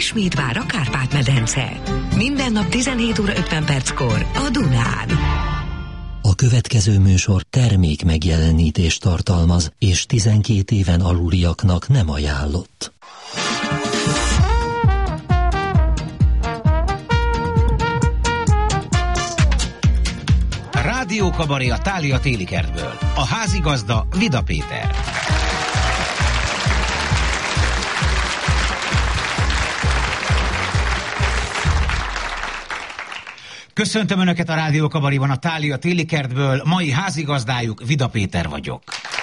ismét vár a Kárpát-medence. Minden nap 17 óra 50 perckor a Dunán. A következő műsor termék megjelenítést tartalmaz, és 12 éven aluliaknak nem ajánlott. Rádió Kabaré a Thália téli kertből. A házigazda Vida Péter. Köszöntöm Önöket a Rádió Kabaréban a Thália téli kertből. Mai házigazdájuk Vida Péter vagyok.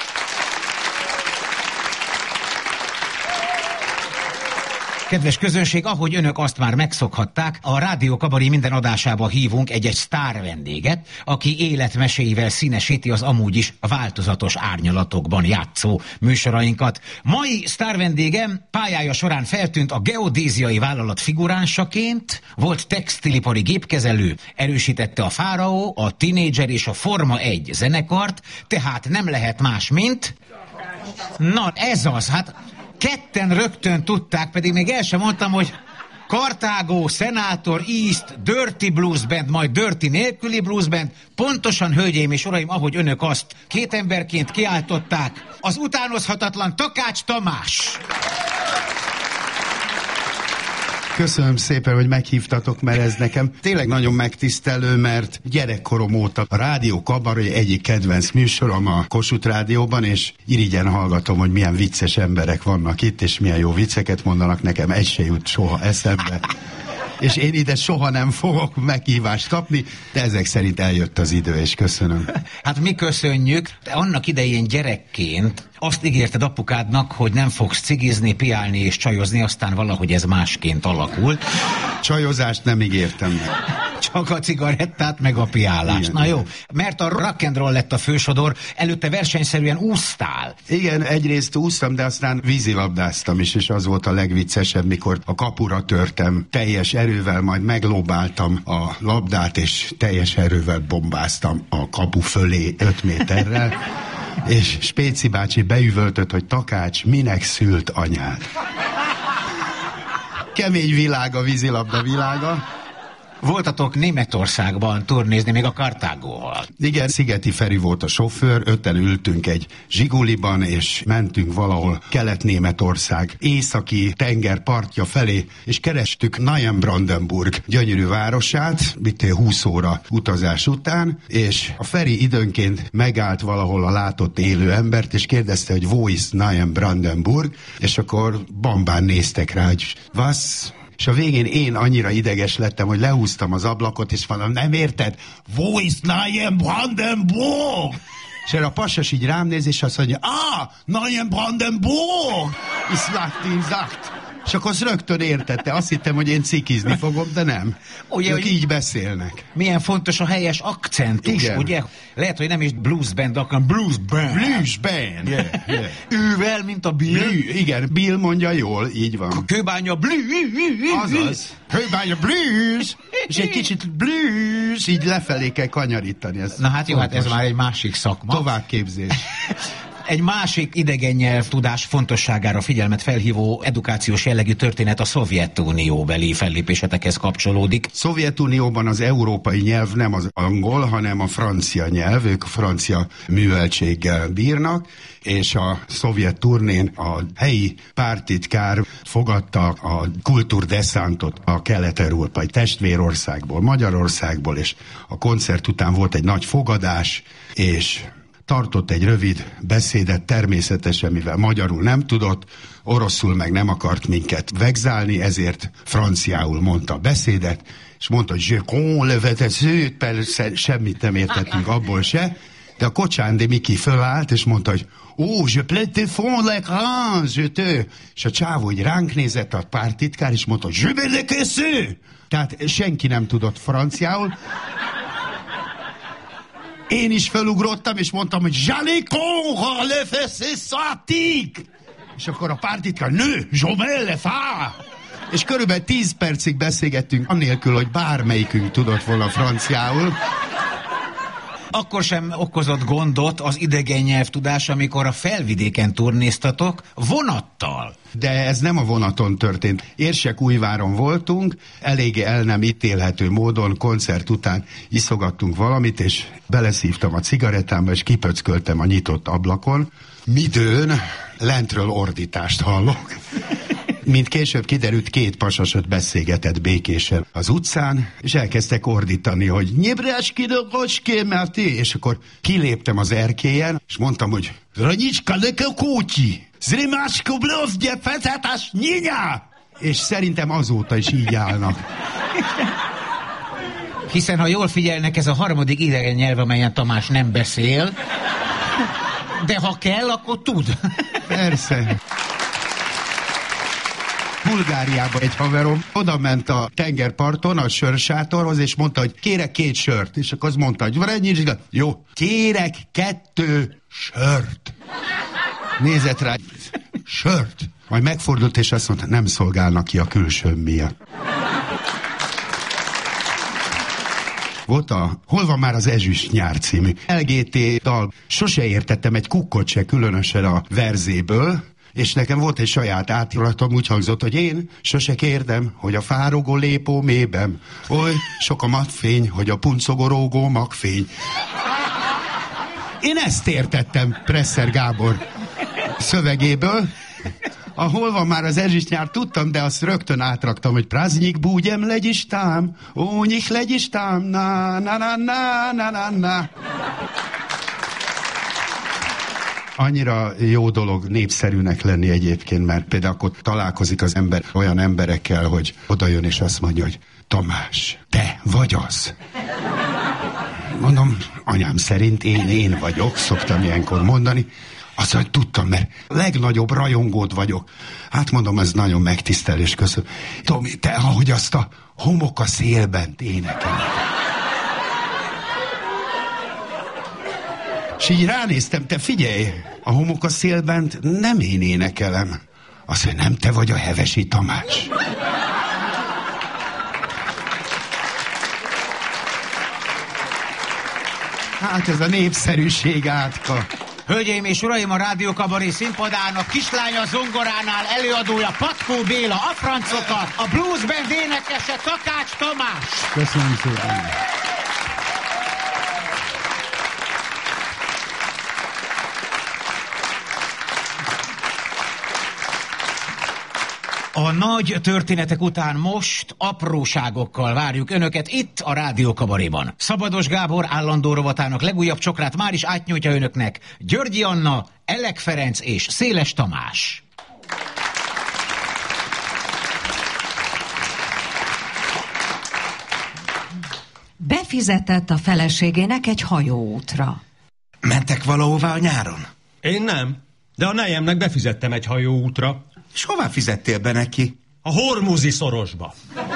Kedves közönség, ahogy önök azt már megszokhatták, a Rádió Kabaré minden adásába hívunk egy sztár vendéget, aki életmeséivel színesíti az amúgy is változatos árnyalatokban játszó műsorainkat. Mai sztár vendégem pályája során feltűnt a geodéziai vállalat figuránsaként, volt textilipari gépkezelő, erősítette a Fáraó, a Tínédzser és a Forma 1 zenekart, tehát nem lehet más, mint... Na, ez az, hát... Ketten rögtön tudták, pedig még el sem mondtam, hogy Kartágó, Szenátor, East, Dirty Blues Band, majd Dirty nélküli Blues Band. Pontosan, hölgyeim és uraim, ahogy önök azt két emberként kiáltották, az utánozhatatlan Takács Tamás. Köszönöm szépen, hogy meghívtatok, mert ez nekem tényleg nagyon megtisztelő, mert gyerekkorom óta a Rádió Kabaré egyik kedvenc műsorom a Kossuth Rádióban, és irigyen hallgatom, hogy milyen vicces emberek vannak itt, és milyen jó vicceket mondanak, nekem egy se jut soha eszembe. És én ide soha nem fogok meghívást kapni, de ezek szerint eljött az idő, és köszönöm. Hát mi köszönjük. De annak idején gyerekként azt ígérted apukádnak, hogy nem fogsz cigizni, piálni és csajozni, aztán valahogy ez másként alakult. Csajozást nem ígértem meg. Csak a cigarettát, meg a piálást. Igen. Na jó, mert a rock and roll lett a fősodor, előtte versenyszerűen úsztál. Igen, egyrészt úsztam, de aztán vízilabdáztam is, és az volt a legviccesebb, mikor a kapura törtem teljes erővel, majd meglóbáltam a labdát, és teljes erővel bombáztam a kapu fölé 5 méterrel, és Spéci bácsi beüvöltött, hogy Takács, minek szült anyád? Kemény világ a vízilabda világa. Voltatok Németországban turnézni, még a Kartágóval. Igen, Szigeti Feri volt a sofőr, 5-en ültünk egy Zsiguliban, és mentünk valahol Kelet-Németország északi tengerpartja felé, és kerestük Neuenbrandenburg gyönyörű városát, itt 20 óra utazás után, és a Feri időnként megállt valahol a látott élő embert, és kérdezte, hogy wo ist Neuenbrandenburg, és akkor bambán néztek rá, hogy was? És a végén én annyira ideges lettem, hogy lehúztam az ablakot, és mondom, nem érted? Wo ist Neuenbrandenburg? És erre a pasas így rám néz, és azt mondja, Neuenbrandenburg! Sagt. És akkor azt rögtön értette. Azt hittem, hogy én cikizni fogom, de nem. Ugye, ők így beszélnek. Milyen fontos a helyes akcentus, igen. Ugye? Lehet, hogy nem is blues band, akkor blues band. Blues band. Yeah. Ővel, mint a Bill. Igen, Bill mondja jól, így van. Kőbánya blues. Azaz. Kőbánya blues. És egy kicsit blues, így lefelé kell kanyarítani. Na hát jó, hát ez már egy másik szakma. Továbbképzés. Egy másik idegen nyelvtudás fontosságára figyelmet felhívó edukációs jellegű történet a Szovjetunióbeli fellépésetekhez kapcsolódik. Szovjetunióban az európai nyelv nem az angol, hanem a francia nyelv, ők francia műveltséggel bírnak, és a szovjet turnén a helyi pártitkár fogadta a kultúrdeszántot a kelet-európai testvérországból, Magyarországból, és a koncert után volt egy nagy fogadás, és tartott egy rövid beszédet, természetesen, mivel magyarul nem tudott, oroszul meg nem akart minket vegzálni, ezért franciául mondta a beszédet, és mondta, hogy je con le vetezőt, persze semmit nem értettünk abból se, de a Kocsándi Miki fölállt, és mondta, hogy je plaide fond l'écran, je te... És a csávó így ránk nézett, a pártitkár, és mondta, je vais le casser. Tehát senki nem tudott franciául. Én is felugrottam, és mondtam, hogy j'allais con, le fessé szattik. És akkor a pártitkár, nő, Zsomel le fá. És körülbelül 10 percig beszélgettünk, annélkül, hogy bármelyikünk tudott volna franciául. Akkor sem okozott gondot az idegen nyelvtudás, amikor a felvidéken turnéztatok vonattal. De ez nem a vonaton történt. Érsekújváron voltunk, eléggé el nem ítélhető módon koncert után iszogattunk valamit, és beleszívtam a cigarettámba, és kipöcköltem a nyitott ablakon. Midőn lentről ordítást hallok. Mint később kiderült, 2 pasasot beszélgetett békésen az utcán, és elkezdtek ordítani, hogy és akkor kiléptem az erkélyen, és mondtam, hogy Ranyicska, leke kócsi, zrimácska, blözdje, fethetás, nyinya! És szerintem azóta is így állnak. Hiszen, ha jól figyelnek, ez a harmadik idegen nyelv, amelyen Tamás nem beszél, de ha kell, akkor tud. Persze. Bulgáriába egy haverom oda ment a tengerparton a sörsátorhoz, és mondta, hogy kérek 2 sört. És akkor az mondta, hogy jó, kérek 2 sört. Nézett rá, sört. Majd megfordult, és azt mondta, nem szolgálnak ki a külsőm miatt. Volt Hol van már az ezüst nyár című LGT dal. Sose értettem egy kukkot se, különösen a verzéből, és nekem volt egy saját átiratom, úgy hangzott, hogy én sose kérdem, hogy a fárogó lépó mében oly sok a matfény, hogy a puncogorógó magfény. Én ezt értettem Presser Gábor szövegéből. Hol van már az ezüstnyár, tudtam, de azt rögtön átraktam, hogy Praznyik búgyem legyistám, ónyik legyistám, na na na na na na na. Annyira jó dolog népszerűnek lenni egyébként, mert például akkor találkozik az ember olyan emberekkel, hogy odajön és azt mondja, hogy Tamás, te vagy az. Mondom, anyám szerint én vagyok, szoktam ilyenkor mondani. Azt mondja, hogy tudtam, mert legnagyobb rajongód vagyok. Hát mondom, ez nagyon megtisztel, és köszönöm. Tomi, te ahogy azt a Homok a szélben énekel. És így ránéztem, te figyelj, a Homok a szélben nem én énekelem. Azt mondja, nem te vagy a Hevesi Tamás. Hát ez a népszerűség átka. Hölgyeim és uraim, a Rádió Kabaré színpadán a kislánya zongoránál előadója Patkó Béla, a francokat, a blues band énekese Takács Tamás. Köszönöm szépen. A nagy történetek után most apróságokkal várjuk önöket itt a Rádió Kabaréban. Szabados Gábor állandó rovatának legújabb csokrát már is átnyújtja önöknek Györgyi Anna, Elek Ferenc és Széles Tamás. Befizetett a feleségének egy hajóútra. Mentek valahová a nyáron? Én nem, de a nejemnek befizettem egy hajóútra. És hová fizettél be neki? A Hormuzi szorosba.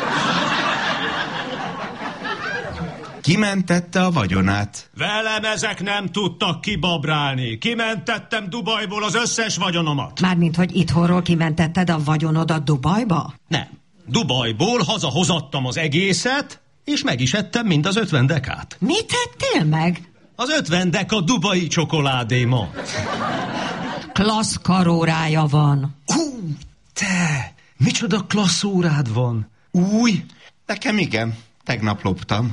Kimentette a vagyonát? Velem ezek nem tudtak kibabrálni. Kimentettem Dubajból az összes vagyonomat. Mármint, hogy itthonról kimentetted a vagyonodat Dubajba? Nem. Dubajból hazahozattam az egészet, és meg is ettem mind az 50 dekát. Mit tettél meg? Az 50 deka dubai csokoládémat. Klassz karórája van. Te, micsoda klassz órád van? Új? Nekem igen. Tegnap loptam.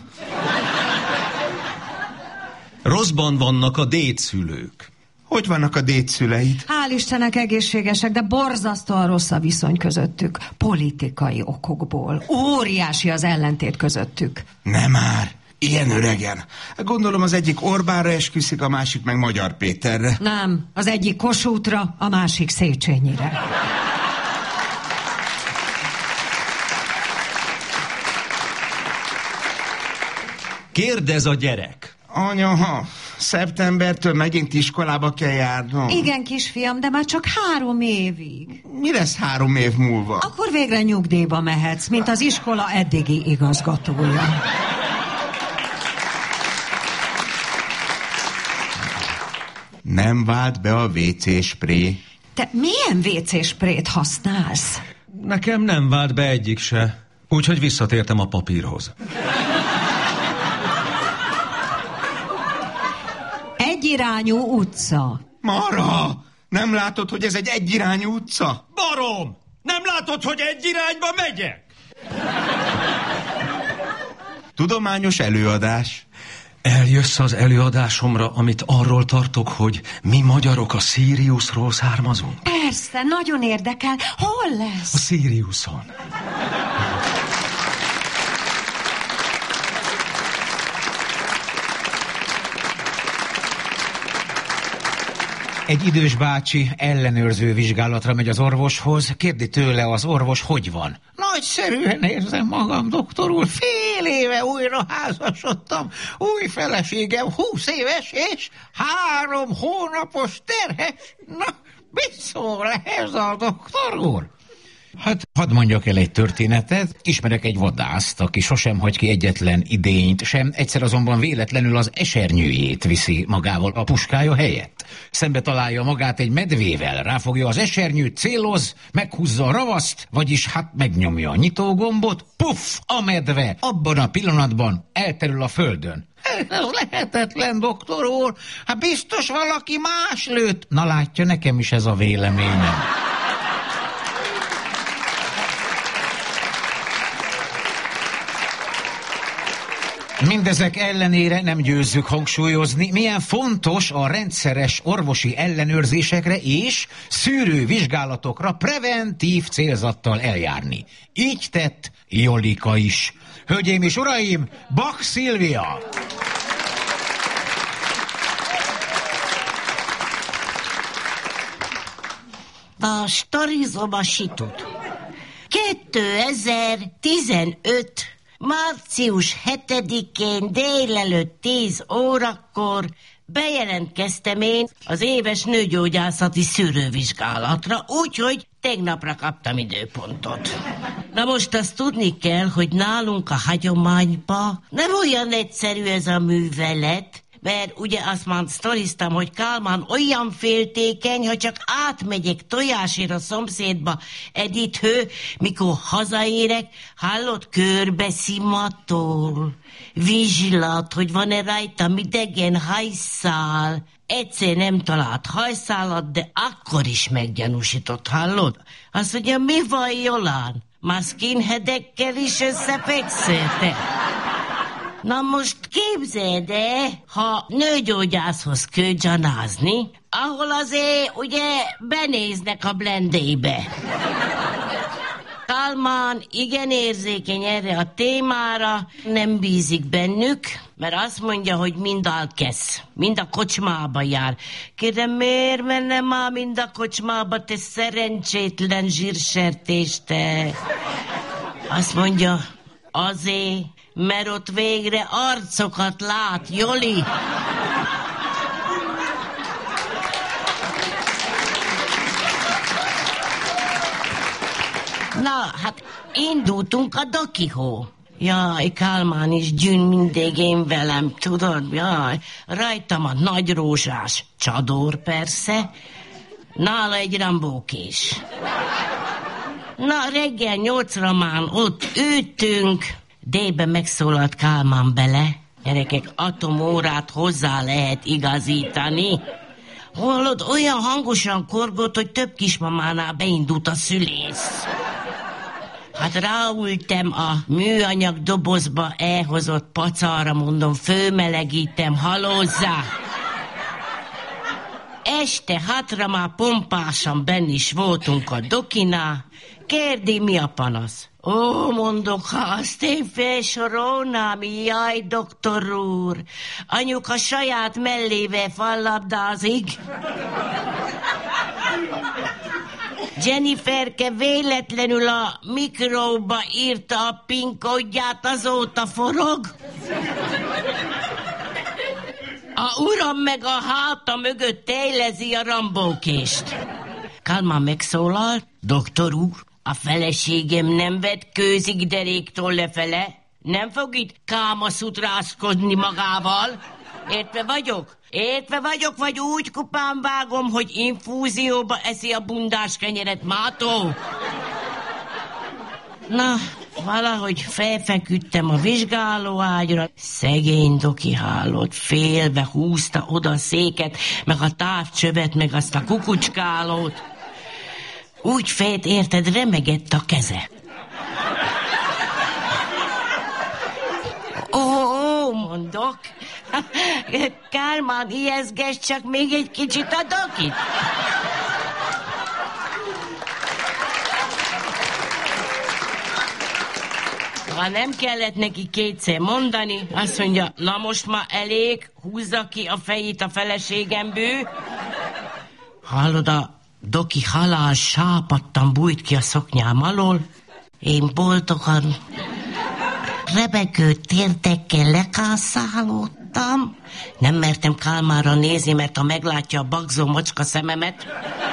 Rosszban vannak a dédszülők. Hogy vannak a dédszüleid? Hál' Istennek egészségesek, de borzasztóan rossz a viszony közöttük. Politikai okokból. Óriási az ellentét közöttük. Nem már. Ilyen öregen. Gondolom az egyik Orbánra esküszik, a másik meg Magyar Péterre. Nem, az egyik Kossuthra, a másik Széchenyire. Kérdez a gyerek. Anya, szeptembertől megint iskolába kell járnom. Igen, kisfiam, de már csak 3 évig. Mi lesz 3 év múlva? Akkor végre nyugdíjba mehetsz, mint az iskola eddigi igazgatója. Nem vált be a WC spré. Te milyen WC sprét használsz? Nekem nem vált be egyik se, úgyhogy visszatértem a papírhoz. egyirányú utca. Mara, nem látod, hogy ez egy egyirányú utca? Barom! Nem látod, hogy egy irányba megyek? Tudományos előadás. Eljössz az előadásomra, amit arról tartok, hogy mi magyarok a Siriusról származunk? Persze, nagyon érdekel. Hol lesz? A Siriuson. Egy idős bácsi ellenőrző vizsgálatra megy az orvoshoz, kérdi tőle az orvos, hogy van. Nagyszerűen érzem magam, doktor úr, fél éve újra házasodtam, új feleségem 20 éves és 3 hónapos terhes. Na, mit szól ehhez a doktor úr? Hát, hadd mondjak el egy történetet. Ismerek egy vadászt, aki sosem hagy ki egyetlen idényt sem, egyszer azonban véletlenül az esernyőjét viszi magával a puskája helyett. Szembe találja magát egy medvével, ráfogja az esernyőt, céloz, meghúzza a ravaszt, vagyis hát megnyomja a nyitógombot, puff, a medve abban a pillanatban elterül a földön. Ez lehetetlen, doktor úr, hát biztos valaki más lőtt. Na látja, nekem is ez a véleményem. Mindezek ellenére nem győzzük hangsúlyozni, milyen fontos a rendszeres orvosi ellenőrzésekre és szűrővizsgálatokra preventív célzattal eljárni. Így tett Jolika is. Hölgyeim és uraim, Bach Szilvia! A sztorizom a situt. 2015. március 7-én délelőtt 10 órakor bejelentkeztem én az éves nőgyógyászati szűrővizsgálatra, úgyhogy tegnapra kaptam időpontot. Na most azt tudni kell, hogy nálunk a hagyományban nem olyan egyszerű ez a művelet, mert ugye azt már sztoriztam, hogy Kálmán olyan féltékeny, ha csak átmegyek tojásért a szomszédba Edithő, mikor hazaérek, hallott, körbe szimatol, vizslat, hogy van-e rajtam idegen hajszál. Egyszer nem talált hajszálat, de akkor is meggyanúsított, hallod? Azt mondja, mi van, Jolán? Már skinheadekkel is összefekszelte? Na most képzeld el, ha nőgyógyászhoz kell gyanázni, ahol azért ugye benéznek a blendébe. Kálmán igen érzékeny erre a témára, nem bízik bennük, mert azt mondja, hogy mind alkesz, mind a kocsmába jár. Kérdem, miért menne már mind a kocsmába, te szerencsétlen zsírsertés, te? Azt mondja, azért, mert ott végre arcokat lát, Joli. Na, hát indultunk a Dokihó. Jaj, Kálmán is gyűn mindig én velem, tudod? Jaj, rajtam a nagy rózsás csador persze, nála egy rambókés. Na, reggel 8-ra már ott ültünk, D-be megszólalt Kálmán bele. Gyerekek, atomórát hozzá lehet igazítani. Hallod, olyan hangosan korgott, hogy több kismamánál beindult a szülész. Hát ráültem a műanyag dobozba elhozott pacalra, mondom, fölmelegítem, halózzá. Este 6-ra már pompásan benn is voltunk a Dokinál. Kérdi, mi a panasz? Ó, mondok, ha azt én felsorolnám, jaj, doktor úr, anyuka saját mellével fallabdázik. Jenniferke véletlenül a mikróba írta a PIN kódját, azóta forog. A uram meg a háta mögött tejlezi a rambókést. Kálmán megszólalt, doktor úr, a feleségem nem vetkőzik deréktól lefele, nem fog itt kámaszutrászkodni magával. Értve vagyok, vagy úgy kupán vágom, hogy infúzióba eszi a bundás kenyeret, mátó? Na, valahogy felfeküdtem a vizsgálóágyra. Szegény Doki Hálót félve húzta oda a széket, meg a távcsövet, meg azt a kukucskálót. Úgy fejt, érted, remegett a keze. Ó, mondok. Kálmán, ijeszgess csak még egy kicsit a Dokit. Ha nem kellett neki kétszer mondani, azt mondja, na most már elég, húzza ki a fejét a feleségemből. Hallod, a Doki halál sápadtan bújt ki a szoknyám alól. Én boldogan rebegő térdekkel lekászálódtam. Nem mertem Kálmánra nézni, mert ha meglátja a bagzó macska szememet,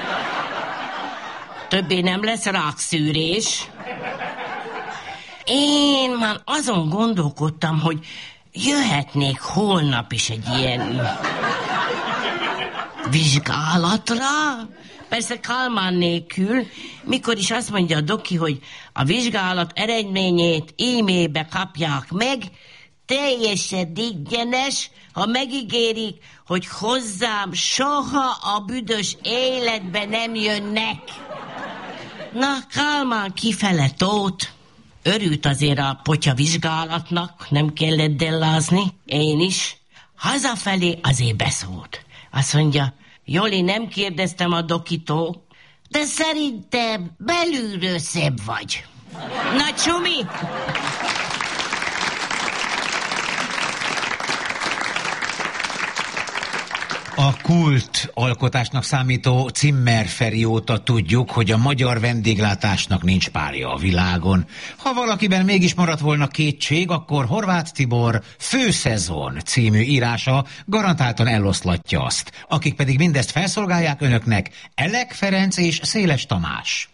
többé nem lesz rákszűrés. Én már azon gondolkodtam, hogy jöhetnék holnap is egy ilyen vizsgálatra. Persze Kálmán nélkül, mikor is azt mondja a Doki, hogy a vizsgálat eredményét e-mailbe kapják meg, teljesen ingyenes, ha megígérik, hogy hozzám soha a büdös életbe nem jönnek. Na, Kálmán kifele tót. Örült azért a potya vizsgálatnak, nem kellett dellázni, én is. Hazafelé azért beszólt. Azt mondja, Joli, nem kérdeztem a Dokitól, de szerintem belülről szebb vagy. Na, csumi! A kult alkotásnak számító Zimmer Feri óta tudjuk, hogy a magyar vendéglátásnak nincs párja a világon. Ha valakiben mégis maradt volna kétség, akkor Horváth Tibor Főszezon című írása garantáltan eloszlatja azt. Akik pedig mindezt felszolgálják önöknek, Elek Ferenc és Széles Tamás.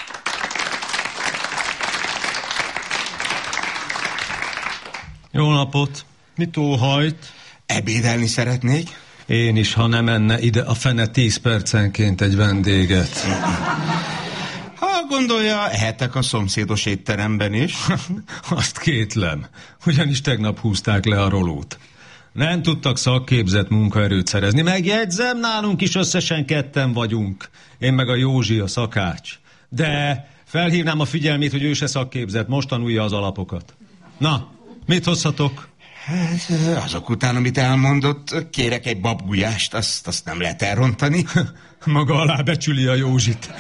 Jó napot! Mit óhajt? Ebédelni szeretnék. Én is, ha nem enne ide a fene 10 percenként egy vendéget. Ha gondolja, ehetek a szomszédos étteremben is. Azt kétlem, ugyanis tegnap húzták le a rolót. Nem tudtak szakképzett munkaerőt szerezni. Megjegyzem, nálunk is összesen 2 vagyunk. Én meg a Józsi, a szakács. De felhívnám a figyelmét, hogy ő se szakképzett, most tanulja az alapokat. Na, mit hozhatok? Hát, azok után, amit elmondott, kérek egy babgulyást, azt nem lehet elrontani. Maga alá becsüli a Józsit.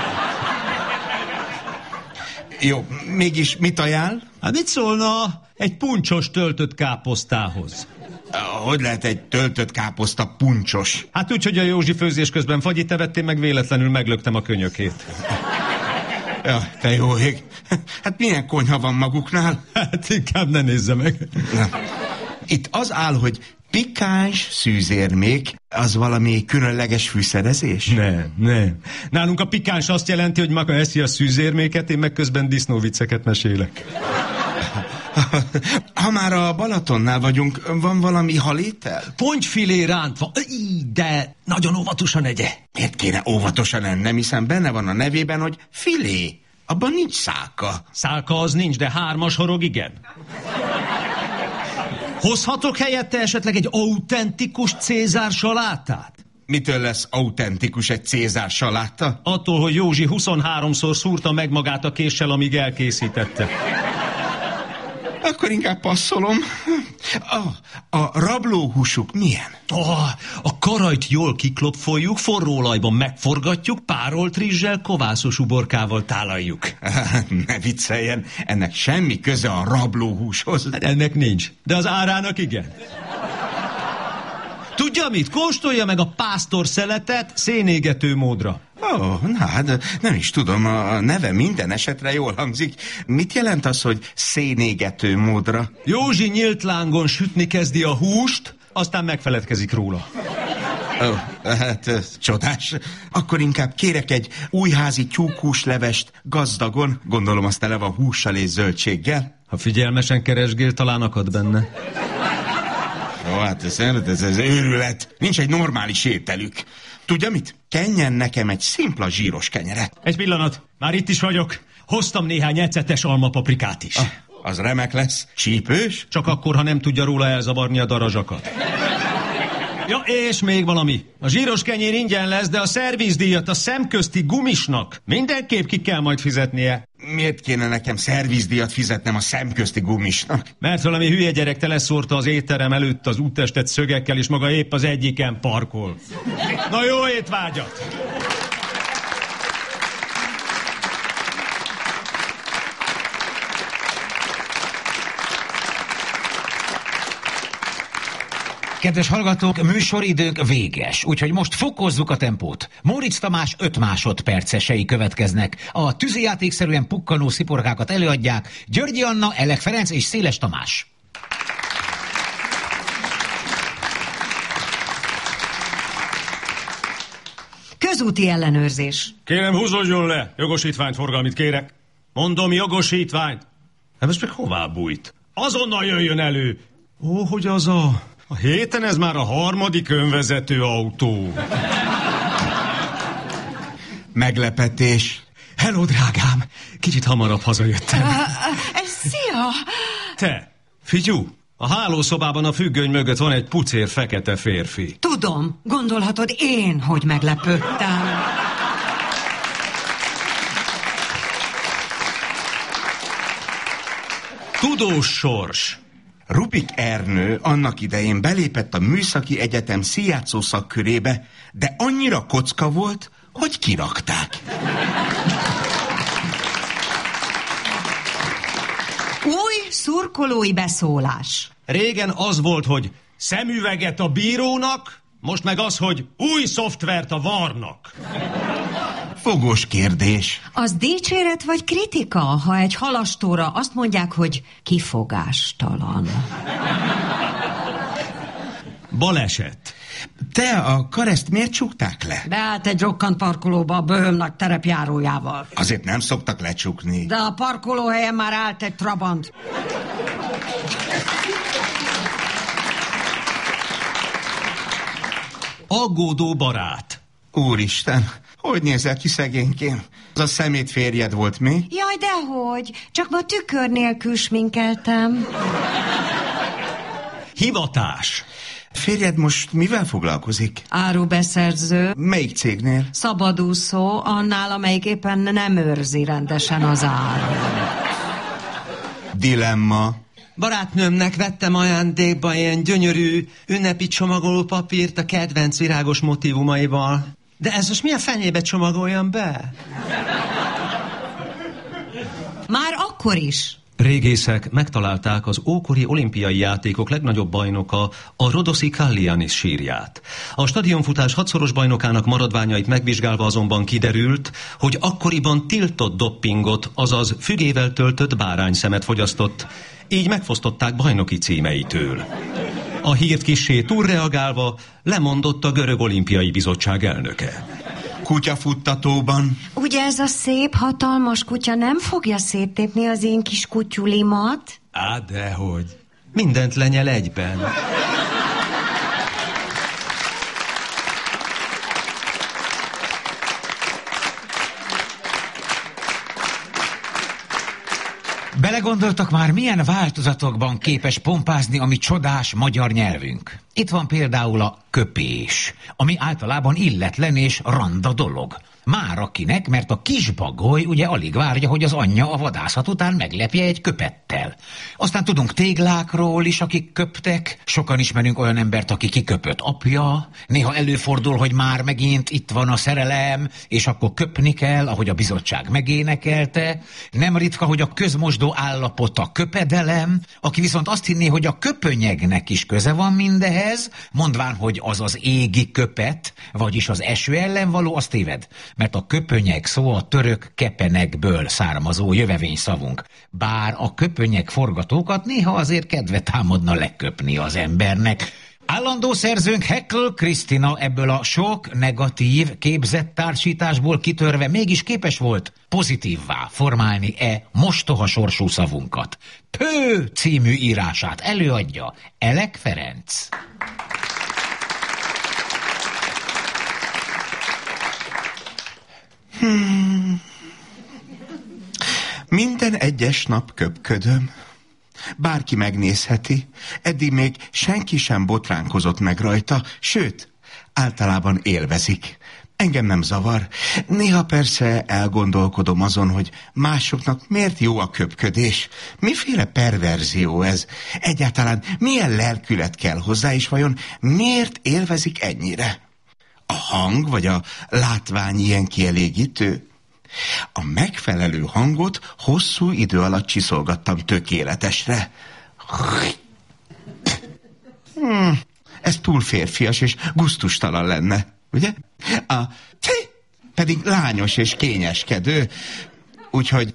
Jó, mégis mit ajánl? Hát mit szólna egy puncsos töltött káposztához? Hogy lehet egy töltött káposzta puncsos? Hát úgy, hogy a Józsi főzés közben fagyit evettél, meg véletlenül meglöktem a könyökét. Ja, te jó ég. Hát milyen konyha van maguknál? Hát inkább ne nézze meg. Na. Itt az áll, hogy pikáns szűzérmék, az valami különleges fűszerezés? Nem. Nálunk a pikáns azt jelenti, hogy maga eszi a szűzérméket, én meg közben disznóvicceket mesélek. Ha már a Balatonnál vagyunk, van valami halétel? Pontyfilé rántva, de nagyon óvatosan egye. Miért kéne óvatosan ennem, hiszen benne van a nevében, hogy filé. Abban nincs szálka. Szálka az nincs, de 3-as horog igen. Hozhatok helyette esetleg egy autentikus cézár salátát? Mitől lesz autentikus egy cézár saláta? Attól, hogy Józsi 23-szor szúrta meg magát a késsel, amíg elkészítette. Akkor inkább passzolom. A rablóhúsuk milyen? A karajt jól kiklopfoljuk, forró olajban megforgatjuk, párolt rizssel, kovászos uborkával tálaljuk. Ne vicceljen, ennek semmi köze a rablóhúshoz. Ennek nincs, de az árának igen. Tudja mit? Kóstolja meg a pásztor szeletet szénégető módra. Na hát nem is tudom, a neve minden esetre jól hangzik. Mit jelent az, hogy szénégető módra? Józsi nyílt lángon sütni kezdi a húst, aztán megfeledkezik róla. Hát csodás. Akkor inkább kérek egy újházi tyúkhúslevest gazdagon, gondolom azt tele van hússal és zöldséggel. Ha figyelmesen keresgél, talán akad benne. Hát ez őrület. Nincs egy normális ételük. Tudja mit? Kenjen nekem egy szimpla zsíros kenyeret. Egy pillanat, már itt is vagyok. Hoztam néhány ecetes almapaprikát is. Az remek lesz. Csípős? Csak akkor, ha nem tudja róla elzavarni a darazsakat. Ja, és még valami. A zsíros kenyér ingyen lesz, de a szervizdíjat a szemközti gumisnak mindenképp ki kell majd fizetnie. Miért kéne nekem szervizdíjat fizetnem a szemközti gumisnak? Mert valami hülye gyerek teleszórta az étterem előtt az úttestet szögekkel, és maga épp az egyiken parkol. Na, jó étvágyat! Kedves hallgatók, műsoridőnk véges, úgyhogy most fokozzuk a tempót. Móricz Tamás 5 másodpercesei következnek. A tűzijátékszerűen pukkanó sziporkákat előadják Györgyi Anna, Elek Ferenc és Széles Tamás. Közúti ellenőrzés. Kérem, húzódjon le! Jogosítványt, forgalmit kérek. Mondom, jogosítványt. Hát most meg hová bújt? Azonnal jöjjön elő! Ó, hogy az a héten ez már a 3. önvezető autó. Meglepetés. Hello, drágám! Kicsit hamarabb hazajöttem. Szia! Te, figyú, a hálószobában a függöny mögött van egy pucér fekete férfi. Tudom, gondolhatod én, hogy meglepődtem. Tudós sors. Rubik Ernő annak idején belépett a Műszaki Egyetem színjátszó szakkörébe, de annyira kocka volt, hogy kirakták. Új szurkolói beszólás. Régen az volt, hogy szemüveget a bírónak, most meg az, hogy új szoftvert a varnak. Fogós kérdés. Az dicséret vagy kritika, ha egy halastóra azt mondják, hogy kifogástalan? Baleset. Te, a kareszt miért csukták le? Beállt egy rokkant parkolóba a böhömnak terepjárójával. Azért nem szoktak lecsukni. De a parkolóhelyen már állt egy trabant. Aggódó barát. Úristen, hogy nézel ki szegénykém? Az a szemét férjed volt mi? Jaj, dehogy. Csak ma tükör nélkül sminkeltem. Hivatás. Férjed most mivel foglalkozik? Árubeszerző. Melyik cégnél? Szabadúszó, annál, amelyik éppen nem őrzi rendesen az áru. Dilemma. Barátnőmnek vettem ajándékba ilyen gyönyörű ünnepi csomagolópapírt a kedvenc virágos motívumaival. De ez most milyen fenébe csomagoljam be? Már akkor is. Régészek megtalálták az ókori olimpiai játékok legnagyobb bajnoka, a Rodoszi Kallianis sírját. A stadionfutás 6-szoros bajnokának maradványait megvizsgálva azonban kiderült, hogy akkoriban tiltott doppingot, azaz fügével töltött bárányszemet fogyasztott, így megfosztották bajnoki címeitől. A hírt kissé túlreagálva lemondott a Görög Olimpiai Bizottság elnöke. Kutyafuttatóban. Ugye ez a szép, hatalmas kutya nem fogja széttépni az én kis kutyulimat? Á, dehogy. Mindent lenyel egyben. Belegondoltak már, milyen változatokban képes pompázni a mi csodás magyar nyelvünk? Itt van például a köpés, ami általában illetlen és randa dolog. Már akinek, mert a kisbagoly ugye alig várja, hogy az anyja a vadászat után meglepje egy köpettel. Aztán tudunk téglákról is, akik köptek. Sokan ismerünk olyan embert, aki kiköpött apja. Néha előfordul, hogy már megint itt van a szerelem, és akkor köpni kell, ahogy a bizottság megénekelte. Nem ritka, hogy a közmosdó állapot a köpedelem, aki viszont azt hinné, hogy a köpönyegnek is köze van mindehez, mondván, hogy az az égi köpet, vagyis az eső ellen való, az téved. Mert a köpönyeg szó a török kepenekből származó jövevényszavunk. Bár a köpönyeg forgatókat néha azért kedve támadna leköpni az embernek. Állandó szerzőnk Heckl Krisztina ebből a sok negatív képzett társításból kitörve mégis képes volt pozitívvá formálni mostoha sorsú szavunkat. Pő című írását előadja Elek Ferenc. Minden egyes nap köpködöm. Bárki megnézheti, eddig még senki sem botránkozott meg rajta, sőt, általában élvezik. Engem nem zavar. Néha persze elgondolkodom azon, hogy másoknak miért jó a köpködés. Miféle perverzió ez? Egyáltalán milyen lelkület kell hozzá, és vajon miért élvezik ennyire? A hang vagy a látvány ilyen kielégítő? A megfelelő hangot hosszú idő alatt csiszolgattam tökéletesre. Ez túl férfias és gusztustalan lenne, ugye? A pedig lányos és kényeskedő, úgyhogy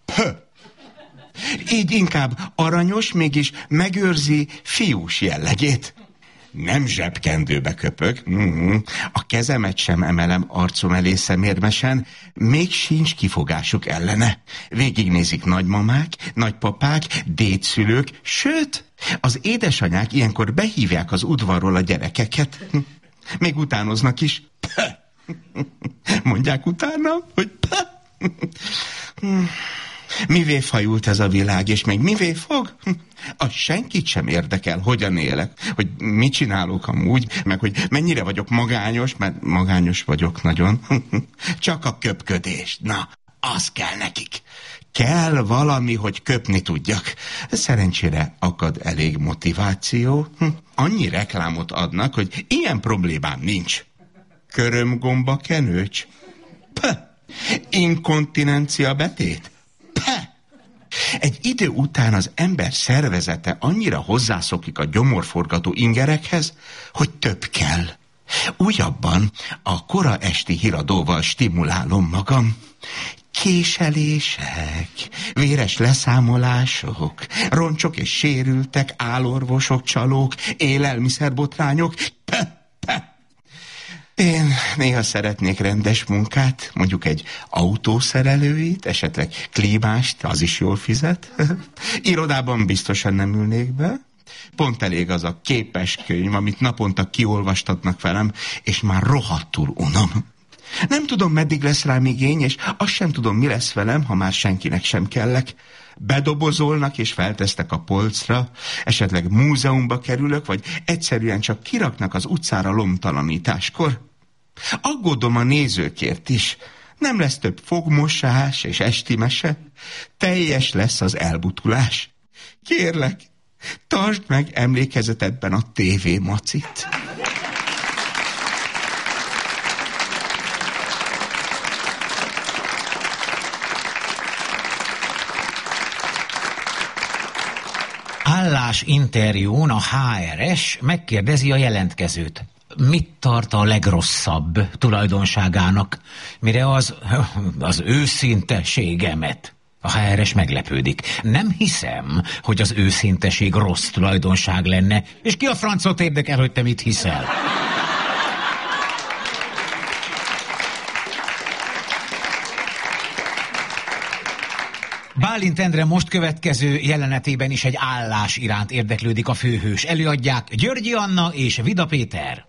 így inkább aranyos, mégis megőrzi fiús jellegét. Nem zsebkendőbe köpök, a kezemet sem emelem arcom elé szemérmesen, még sincs kifogásuk ellene. Végignézik nagymamák, nagypapák, dédszülők, sőt, az édesanyák ilyenkor behívják az udvarról a gyerekeket. Még utánoznak is. Mondják utána, hogy mivé fajult ez a világ, és még mivé fog? Az senkit sem érdekel, hogyan élek, hogy mit csinálok amúgy, meg hogy mennyire vagyok magányos, mert magányos vagyok nagyon. Csak a köpködés, na, az kell nekik. Kell valami, hogy köpni tudjak. Szerencsére akad elég motiváció. Annyi reklámot adnak, hogy ilyen problémám nincs. Körömgomba kenőcs. Inkontinencia betét. Egy idő után az ember szervezete annyira hozzászokik a gyomorforgató ingerekhez, hogy több kell. Újabban a kora esti híradóval stimulálom magam. Késelések, véres leszámolások, roncsok és sérültek, álorvosok, csalók, élelmiszerbotrányok. Én néha szeretnék rendes munkát, mondjuk egy autószerelőit, esetleg klímást, az is jól fizet. Irodában biztosan nem ülnék be. Pont elég az a képes könyv, amit naponta kiolvastatnak velem, és már rohadtul unom. Nem tudom, meddig lesz rám igény, és azt sem tudom, mi lesz velem, ha már senkinek sem kellek. Bedobozolnak és feltesztek a polcra, esetleg múzeumba kerülök, vagy egyszerűen csak kiraknak az utcára lomtalanításkor. Aggódom a nézőkért is. Nem lesz több fogmosás és esti mese. Teljes lesz az elbutulás. Kérlek, tartsd meg emlékezetedben a tévémacit. Állásinterjún a HRS megkérdezi a jelentkezőt. Mit tart a legrosszabb tulajdonságának, mire az őszinteségemet? A HRS meglepődik. Nem hiszem, hogy az őszinteség rossz tulajdonság lenne, és ki a francot érdekel, hogy te mit hiszel? Bálint Endre most következő jelenetében is egy állás iránt érdeklődik a főhős. Előadják Györgyi Anna és Vida Péter.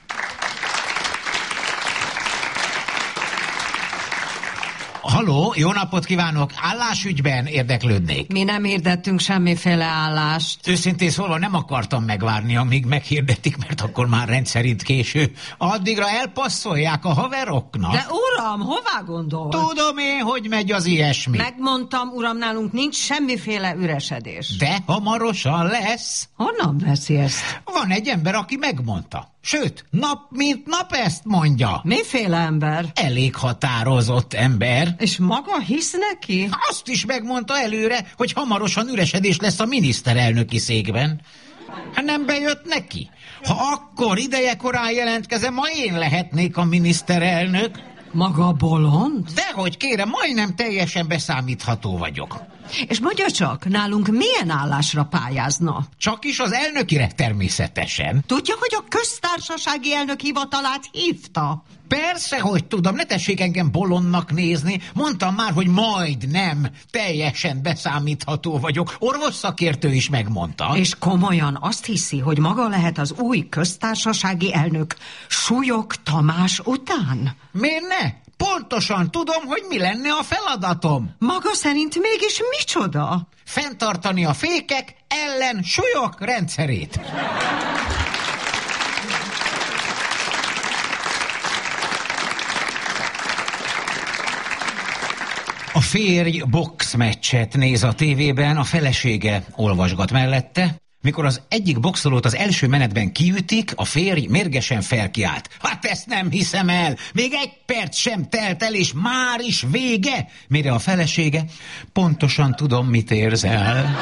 Halló, jó napot kívánok! Állásügyben érdeklődnék. Mi nem hirdettünk semmiféle állást. Őszintén szólva nem akartam megvárni, amíg meghirdetik, mert akkor már rendszerint késő. Addigra elpasszolják a haveroknak. De uram, hová gondol? Tudom én, hogy megy az ilyesmi. Megmondtam, uram, nálunk nincs semmiféle üresedés. De hamarosan lesz. Honnan veszi ezt? Van egy ember, aki megmondta. Sőt, nap mint nap ezt mondja. Miféle ember? Elég határozott ember. És maga hisz neki? Azt is megmondta előre, hogy hamarosan üresedés lesz a miniszterelnöki székben. Hát nem bejött neki. Ha akkor idejekorán jelentkezem, ma én lehetnék a miniszterelnök. Maga bolond? Dehogy kérem, majdnem teljesen beszámítható vagyok. És mondja csak, nálunk milyen állásra pályázna? Csak is az elnökire természetesen. Tudja, hogy a köztársasági elnök hivatalát hívta? Persze, hogy tudom, ne tessék engem bolondnak nézni. Mondtam már, hogy majd nem teljesen beszámítható vagyok. Orvosszakértő is megmondta. És komolyan azt hiszi, hogy maga lehet az új köztársasági elnök Súlyog Tamás után? Miért ne? Pontosan tudom, hogy mi lenne a feladatom. Maga szerint mégis micsoda? Fenntartani a fékek ellen súlyok rendszerét. A férj boxmeccset néz a tévében, a felesége olvasgat mellette. Mikor az egyik boxolót az első menetben kiütik, a férj mérgesen felkiált. Hát ezt nem hiszem el! Még egy perc sem telt el, és már is vége! Mire a felesége? Pontosan tudom, mit érzel.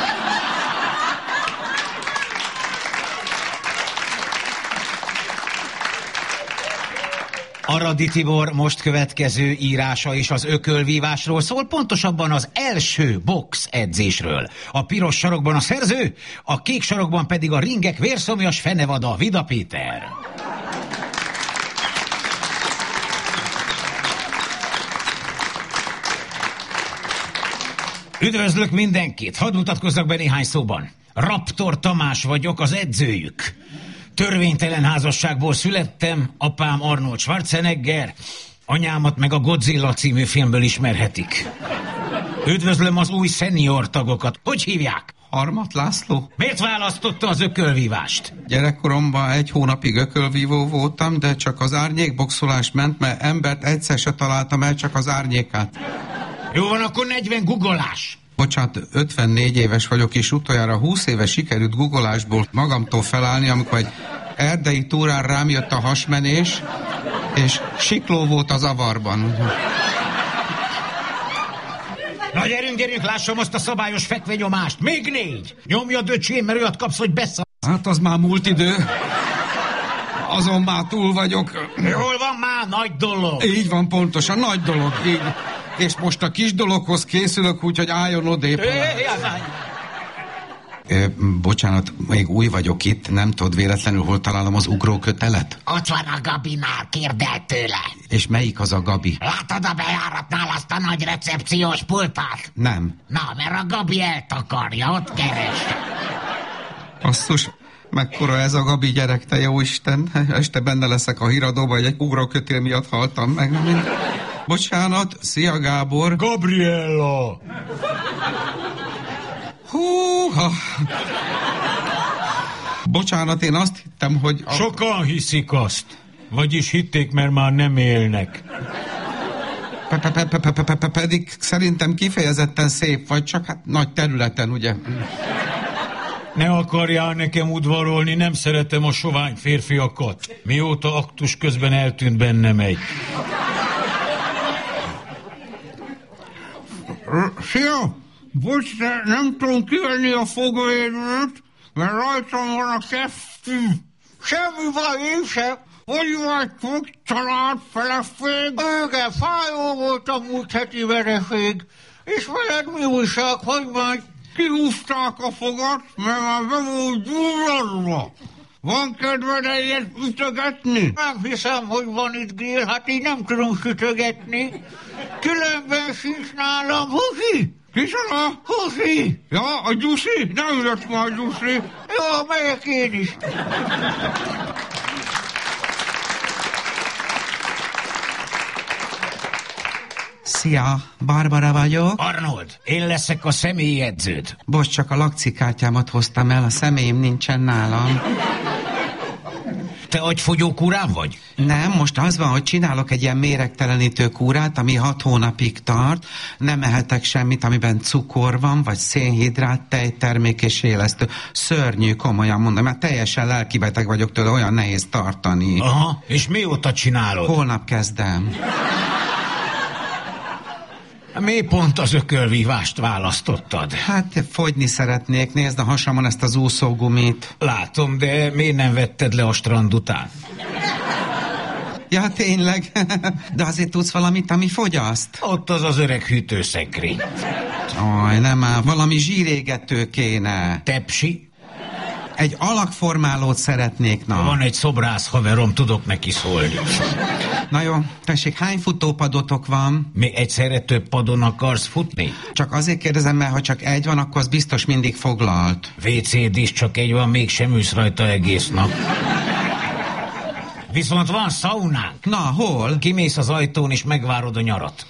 Aradi Tibor most következő írása is az ökölvívásról szól, pontosabban az első box edzésről. A piros sarokban a szerző, a kék sarokban pedig a ringek vérszomjas fenevada, Vida Péter. Üdvözlök mindenkit, hadd mutatkozzak be néhány szóban. Raptor Tamás vagyok, az edzőjük. Törvénytelen házasságból születtem, apám Arnold Schwarzenegger, anyámat meg a Godzilla című filmből ismerhetik. Üdvözlöm az új senior tagokat. Hogy hívják? Harmat László. Miért választotta az ökölvívást? Gyerekkoromban 1 hónapig ökölvívó voltam, de csak az árnyékboxolás ment, mert embert egyszer se találtam el, csak az árnyékát. Jó van, akkor 40 googolás. Bocsánat, 54 éves vagyok, és utoljára 20 éve sikerült googolásból magamtól felállni, amikor egy erdei túrán rám jött a hasmenés, és sikló volt az avarban. Na gyerünk, lássam azt a szabályos fekvenyomást. Még 4. Nyomjad, öcsém, mert olyat kapsz, hogy beszal. Hát az már múlt idő. Azon már túl vagyok. Hol van már nagy dolog? Így van, pontosan, nagy dolog. Így. És most a kis dologhoz készülök, úgyhogy álljon odébb. Bocsánat, még új vagyok itt, nem tudod véletlenül, hol találom az ugrókötelet? Ott van a Gabinál, kérd el tőle. És melyik az a Gabi? Látod a bejáratnál azt a nagy recepciós pultát? Nem. Na, mert a Gabi eltakarja, ott keres. Basszus, mekkora ez a Gabi gyerek, te jó Isten. Este benne leszek a híradóban, hogy egy ugrókötél miatt haltam meg. Bocsánat, szia Gábor. Gabriella! Húha! Bocsánat, én azt hittem, hogy... Sokan hiszik azt. Vagyis hitték, mert már nem élnek. Pedig szerintem kifejezetten szép vagy, csak hát nagy területen, ugye? Ne akarjál nekem udvarolni, nem szeretem a sovány férfiakat. Mióta aktus közben eltűnt bennem egy. Szia! Bocs, de nem tudom kivenni a fogvédőt, mert rajtam van a kesztyű. Semmi baj, én sem. Hogy vagytok, család, feleség? Igen, fájó volt a múlt heti vereség. És veled mi újság, hogy majd kihúzták a fogat, mert már be volt gyulladva. Van kedved egyet ütögetni? Nem hiszem, hogy van itt grill, hát így nem tudom sütögetni. Különben sincs nálam húsi. Kicsoda? Húsi. Ja, a gyuszi? Nem ülök ma a gyuszi. Jó, megyek én is. Szia, Barbara vagyok. Arnold, én leszek a személyi edződ. Bocs, csak a lakcikártyámat hoztam el, a személyim nincsen nálam. Te agyfogyó kúrán vagy? Nem, most az van, hogy csinálok egy ilyen méregtelenítő kúrát, ami 6 hónapig tart, nem ehetek semmit, amiben cukor van, vagy szénhidrát, tejtermék és élesztő. Szörnyű, komolyan mondom, mert teljesen lelkibeteg vagyok tőle, olyan nehéz tartani. Aha, és mióta csinálod? Holnap kezdem. Mi pont az ökölvívást választottad? Hát fogyni szeretnék, nézd a hasamon ezt az úszógumit. Látom, de miért nem vetted le a strand után? Ja, tényleg? De azért tudsz valamit, ami fogyaszt? Ott az az öreg hűtőszekrény. Aj, nem már, valami zsírégető kéne. Tepsi? Egy alakformálót szeretnék, na. Van egy szobrász haverom, tudok neki szólni. Na jó, tessék, hány futópadotok van? Mi egyszerre több padon akarsz futni? Csak azért kérdezem, mert ha csak egy van, akkor az biztos mindig foglalt. WC-d is csak egy van, mégsem ülsz rajta egész nap. Viszont van szaunánk. Na, hol? Kimész az ajtón és megvárod a nyarat.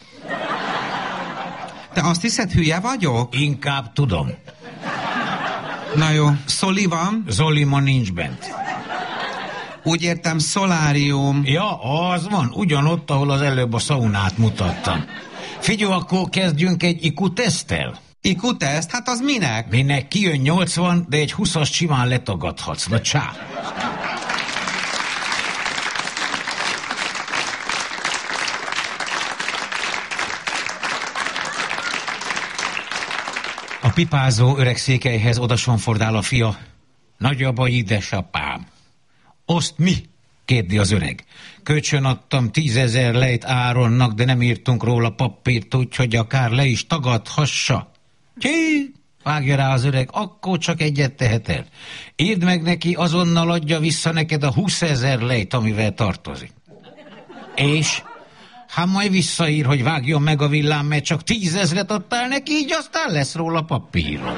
Te azt hiszed, hülye vagyok? Inkább tudom. Na jó, Szoli van? Zoli ma nincs bent. Úgy értem, szolárium. Ja, az van, ugyanott, ahol az előbb a szaunát mutattam. Figyelj, akkor kezdjünk egy IQ-teszttel. IQ-teszt? Hát az minek? Minek kijön 80, de egy 20-as simán letagadhatsz. Na csá! A pipázó öreg székelyhez odasonfordál a fia. Nagyapa, édesapám. Oszt mi? Kérdi az öreg. Kölcsön adtam 10 000 lejt Áronnak, de nem írtunk róla papírt, úgyhogy akár le is tagadhassa. Csí! Vágja rá az öreg, akkor csak egyet teheted. Írd meg neki, azonnal adja vissza neked a 20 000 lejt, amivel tartozik. És? Hát majd visszaír, hogy vágjon meg a villám, mert csak 10 000 adtál neki, így aztán lesz róla papírod.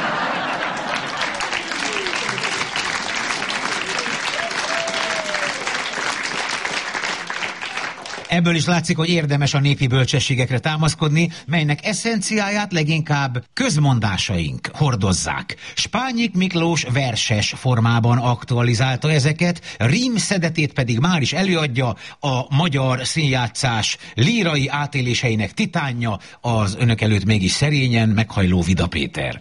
Ebből is látszik, hogy érdemes a népi bölcsességekre támaszkodni, melynek eszenciáját leginkább közmondásaink hordozzák. Spányik Miklós verses formában aktualizálta ezeket, rímszedetét pedig már is előadja a magyar színjátszás lírai átéléseinek titánja, az önök előtt mégis szerényen meghajló Vida Péter.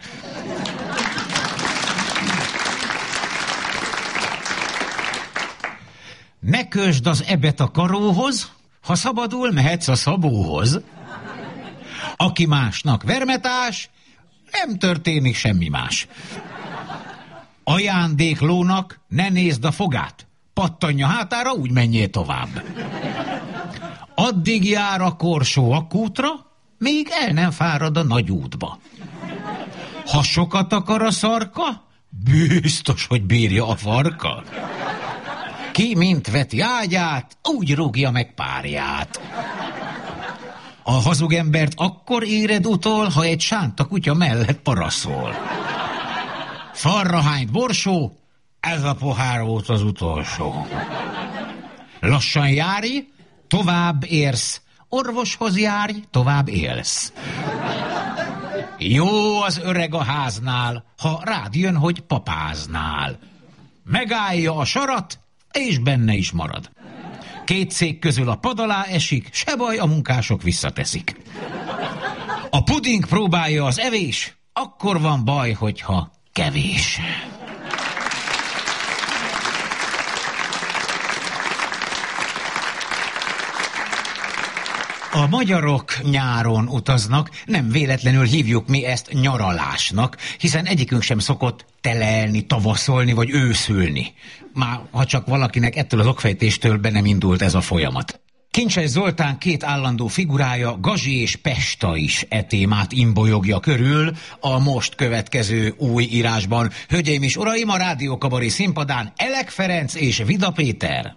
Ne kösd az ebet a karóhoz, ha szabadul, mehetsz a szabóhoz. Aki másnak vermetás, nem történik semmi más. Ajándéklónak ne nézd a fogát, pattanja hátára, úgy menjél tovább. Addig jár a korsó a kútra, míg el nem fárad a nagy útba. Ha sokat akar a szarka, biztos, hogy bírja a farka. Ki mint veti ágyát, úgy rúgja meg párját. A hazug embert akkor éred utol, ha egy sánta kutya mellett paraszol. Farra hányt borsó, ez a pohár volt az utolsó. Lassan járj, tovább érsz, orvoshoz járj, tovább élsz. Jó az öreg a háznál, ha rád jön, hogy papáznál. Megállja a sarat, és benne is marad. 2 szék közül a pad alá esik, se baj, a munkások visszateszik. A puding próbálja az evés, akkor van baj, hogyha kevés. A magyarok nyáron utaznak, nem véletlenül hívjuk mi ezt nyaralásnak, hiszen egyikünk sem szokott telelni, tavaszolni vagy őszülni. Már ha csak valakinek ettől az okfejtéstől be nem indult ez a folyamat. Kincses Zoltán 2 állandó figurája, Gazsi és Pesta is e témát imbolyogja körül a most következő új írásban. Hölgyeim és uraim, a Rádió Kabaré színpadán Elek Ferenc és Vida Péter.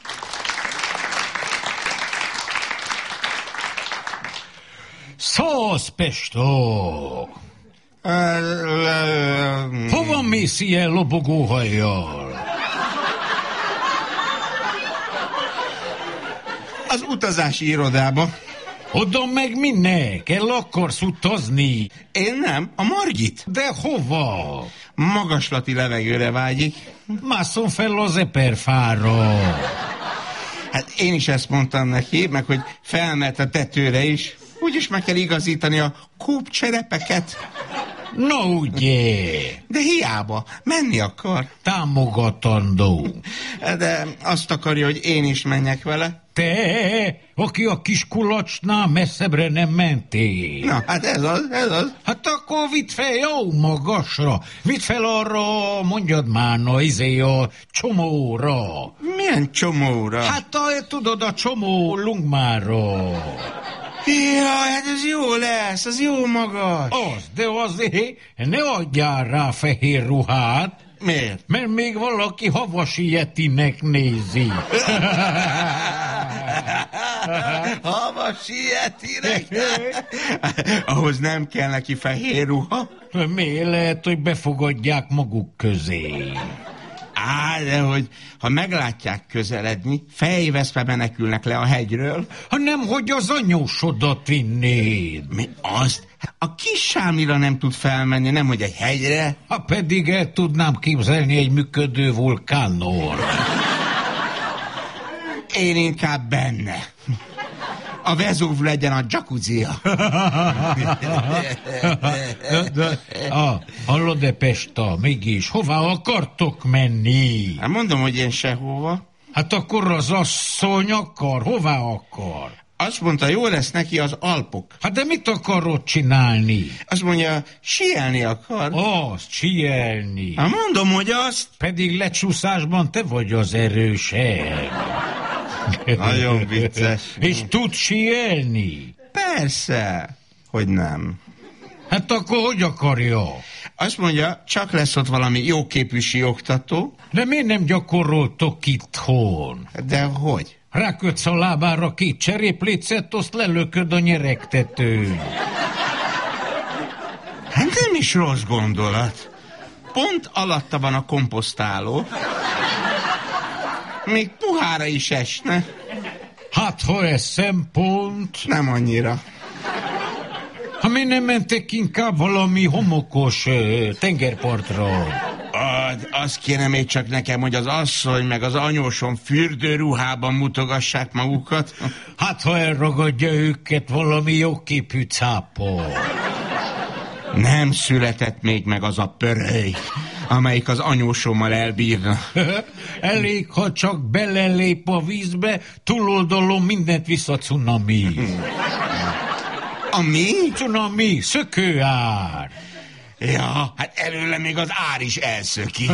Szasz, Pesta! Hova mész ilyen lobogóhajjal? Az utazási irodába. Oda meg minek? El akarsz utazni? Én nem, a Margit. De hova? Magaslati levegőre vágyik. Másszon fel az eperfára. Hát én is ezt mondtam neki, meg hogy felmelt a tetőre is. Úgyis meg kell igazítani a kúpcserepeket. Na ugye. De hiába, menni akar. Támogatandó. De azt akarja, hogy én is menjek vele. Te, aki a kis kulacsnál messzebbre nem mentél. Na, hát ez az. Hát akkor vidd fel jó magasra. Vidd fel arra, mondjad már, a csomóra. Milyen csomóra? Hát tudod, a csomó lungmára. Jaj, hát ez jó lesz, az jó magas. Az, de azért ne adjál rá fehér ruhát. Miért? Mert még valaki Havasi Yetinek nézi. Havasi Yetinek? Ahhoz nem kell neki fehér ruha? Miért? Lehet, hogy befogadják maguk közé. De hogy ha meglátják közeledni, fejveszve menekülnek le a hegyről. Ha nem, hogy az anyósodat vinnéd. Mi azt? A kis Sámira nem tud felmenni, nem hogy egy hegyre. Ha pedig el tudnám képzelni egy működő vulkánon. Én inkább benne. A Vezúv legyen a jacuzzia. Hallod-e, Pesta, mégis hová akartok menni? Hát mondom, hogy én sehova. Hát akkor az asszony akar, hová akar? Azt mondta, jó lesz neki az Alpok. Hát de mit akarod csinálni? Azt mondja, síelni akar. Azt, síelni. Hát mondom, hogy azt. Pedig lecsúszásban te vagy az erősebb. Nagyon vicces. És tud síelni? Persze, hogy nem. Hát akkor hogy akarja? Azt mondja, csak lesz ott valami jóképű síoktató. De miért nem gyakoroltok itthon? De hogy? Rákötsz a lábára 2 cseréplécet, azt lelököd a nyeregtetőn. Hát nem is rossz gondolat. Pont alatta van a komposztáló. Még puhára is esne. Hát, ha ez szempont... Nem annyira. Ha mi nem mentek inkább valami homokos tengerpartra? Azt kéne még csak nekem, hogy az asszony meg az anyósom fürdőruhában mutogassák magukat. Hát, ha elragadja őket valami jóképű cápa. Nem született még meg az a pöröly, amelyik az anyósommal elbírna. Elég, ha csak belelép a vízbe, túloldalon mindent vissza cunami. A mi? Cunami, szökőár. Ja, hát előle még az ár is elszökik.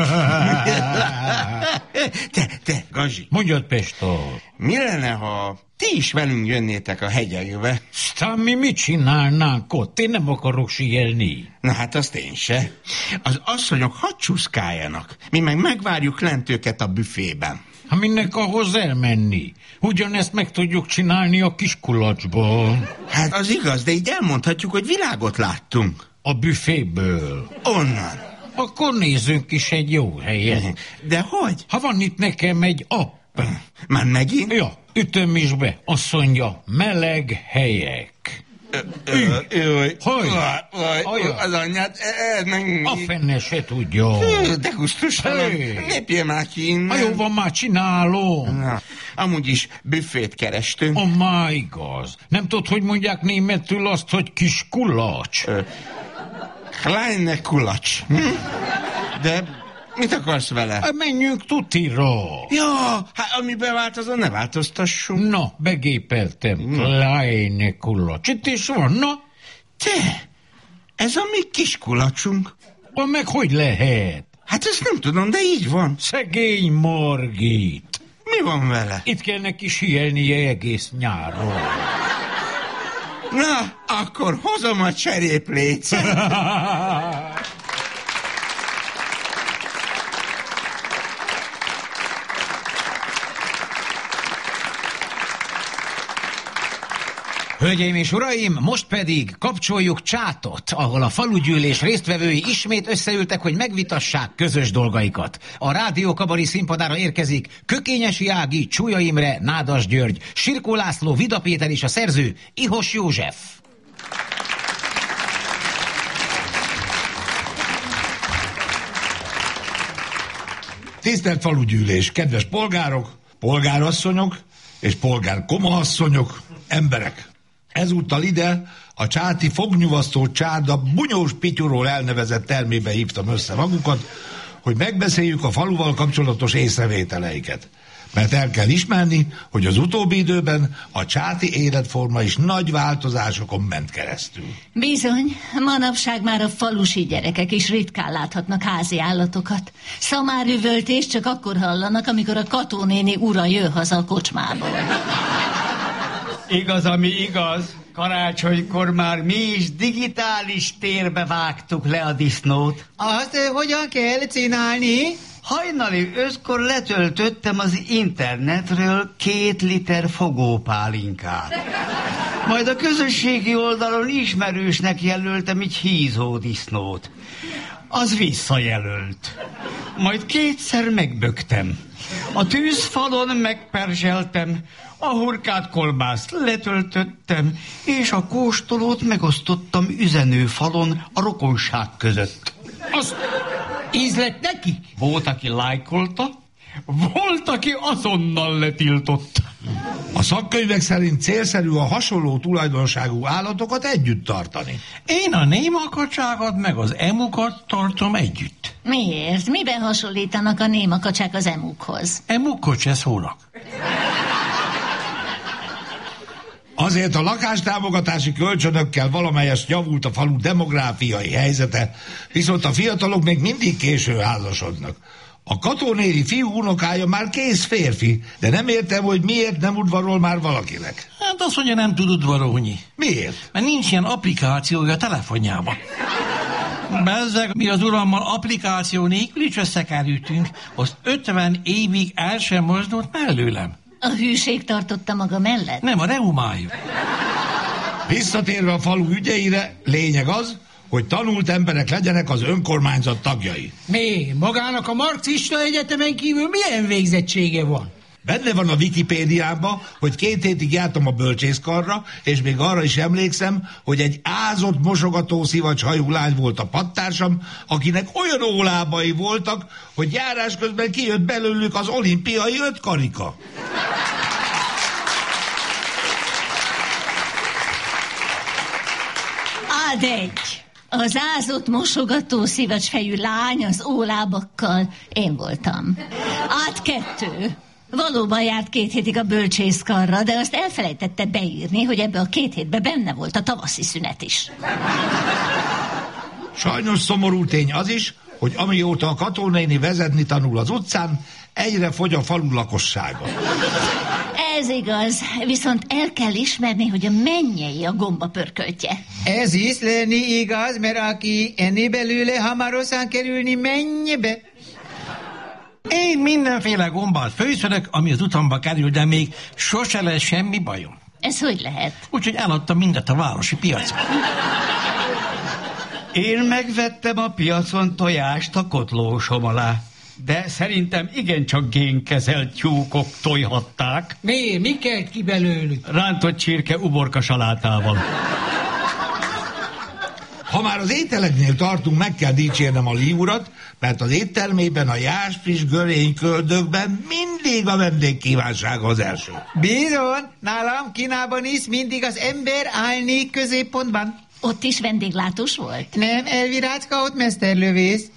Te, Gazsi. Mondjad, Pesta. Mi lenne, ha ti is velünk jönnétek a hegyekbe? Aztán mi mit csinálnánk ott? Én nem akarok síelni. Na hát azt én se. Az asszonyok hadd csúszkáljanak. Mi meg megvárjuk lent őket a büfében. Ha minek ahhoz elmenni? Ugyanezt meg tudjuk csinálni a Kiskulacsban. Hát az igaz, de így elmondhatjuk, hogy világot láttunk. A büféből. Onnan. Akkor nézzünk is egy jó helyet. De hogy? Ha van itt nekem egy app. Már megint? Ja, ütöm is be. Azt mondja, meleg helyek. Hogy? Az anyját, a fenne se tudja. De gusztustalan, lépjél már ki innen. Jó van, már csinálom. Na, amúgy is büfét kerestünk. Már igaz. Nem tudod, hogy mondják németül azt, hogy kis kulacs? Kleine kulacs. De mit akarsz vele? Menjünk tutira. Ja, hát ami beváltozó, ne változtassunk. Na, begépeltem. Kleine kulacs. Itt is van, na? Te, ez a mi kis kulacsunk. Meg hogy lehet? Hát ezt nem tudom, de így van. Szegény Margit. Mi van vele? Itt kell neki síelnie egész nyáron. Na, akkor hozom a cseréplécet. Hölgyeim és uraim, most pedig kapcsoljuk Csátot, ahol a falugyűlés résztvevői ismét összeültek, hogy megvitassák közös dolgaikat. A Rádió Kabari színpadára érkezik Kökényesi Ági, Csúlya Imre, Nádas György, Sirkó László, Vida Péter és a szerző Ihos József. Tisztelt falugyűlés, kedves polgárok, polgárasszonyok és polgárkomahasszonyok, emberek! Ezúttal ide a csáti fognyugasztó csárda Bunyós Pityúról elnevezett termébe hívtam össze magukat, hogy megbeszéljük a faluval kapcsolatos észrevételeiket. Mert el kell ismerni, hogy az utóbbi időben a csáti életforma is nagy változásokon ment keresztül. Bizony, manapság már a falusi gyerekek is ritkán láthatnak házi állatokat. Szamárüvöltést csak akkor hallanak, amikor a Kató néni ura jön haza a kocsmából. Igaz, ami igaz. Karácsonykor már mi is digitális térbe vágtuk le a disznót. Azt hogyan kell csinálni? Hajnali 5-kor letöltöttem az internetről 2 liter fogópálinkát. Majd a közösségi oldalon ismerősnek jelöltem egy hízó disznót. Az visszajelölt. majd kétszer megböktem. A tűzfalon megperzseltem, a hurkát kolbászt letöltöttem, és a kóstolót megosztottam üzenőfalon a rokonság között. Az íz lett nekik? Volt, aki lájkolta, volt, aki azonnal letiltotta. A szakkönyvek szerint célszerű a hasonló tulajdonságú állatokat együtt tartani. Én a némakacsákat meg az emukat tartom együtt. Miért? Miben hasonlítanak a némakacsák az emukhoz? Emukot se szólnak. Azért a lakástámogatási kölcsönökkel valamelyest javult a falu demográfiai helyzete, viszont a fiatalok még mindig késő házasodnak. A Kató-néni fiú unokája már kész férfi, de nem értem, hogy miért nem udvarol már valakinek. Hát azt mondja, nem tud udvarolni. Miért? Mert nincs ilyen applikációja a telefonjában. Bezzeg, mi az urammal applikáció nélkül is összekerültünk, az 50 évig el sem mozdult mellőlem. A hűség tartotta maga mellett? Nem, a reumája. Visszatérve a falu ügyeire, lényeg az, hogy tanult emberek legyenek az önkormányzat tagjai. Mi? Magának a marxista egyetemen kívül milyen végzettsége van? Benne van a Wikipédiában, hogy 2 hétig jártam a bölcsészkarra, és még arra is emlékszem, hogy egy ázott mosogató szivacshajú lány volt a padtársam, akinek olyan ólábai voltak, hogy járás közben kijött belőlük az olimpiai 5 karika. Áld egy! Az ázott mosogató szivacsfejű lány az ólábakkal én voltam. Áld 2! Valóban járt 2 hétig a bölcsészkarra, de azt elfelejtette beírni, hogy ebbe a 2 hétbe benne volt a tavaszi szünet is. Sajnos szomorú tény az is, hogy amióta a Kató-néni vezetni tanul az utcán, egyre fogy a falu lakossága. Ez igaz, viszont el kell ismerni, hogy a mennyei a gomba pörköltje. Ez is lenni igaz, mert aki enni belőle, hamarosan kerülni mennyebe. Én mindenféle gombát főszörök, ami az utamba kerül, de még sose lesz semmi bajom. Ez hogy lehet? Úgyhogy eladtam mindet a városi piacon. Én megvettem a piacon tojást a kotlósom alá, de szerintem igencsak génkezelt tyúkok tojhatták. Mi kelt ki belőlük? Rántott csirke uborka salátával. Ha már az ételeknél tartunk, meg kell dicsérnem a Lee urat, mert az éttermében a jászfriss görényköldökben mindig a vendégkívánsága az első. Bizony, nálam Kínában is mindig az ember állni középpontban. Ott is vendéglátós volt? Nem, Elvirácska ott mesterlövész.